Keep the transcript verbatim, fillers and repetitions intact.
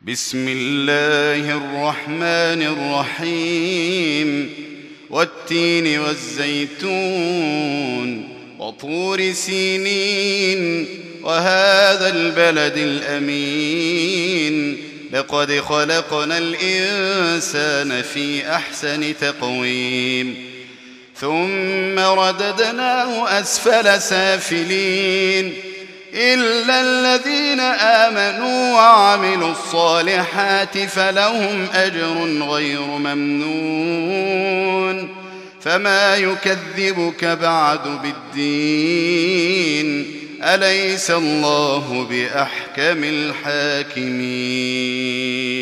بسم الله الرحمن الرحيم والتين والزيتون وطور سينين وهذا البلد الأمين لقد خلقنا الإنسان في أحسن تقويم ثم رددناه أسفل سافلين إلا الذين آمنوا وعملوا الصالحات فلهم أجر غير ممنون فما يكذبك بعد بالدين أليس الله بأحكم الحاكمين.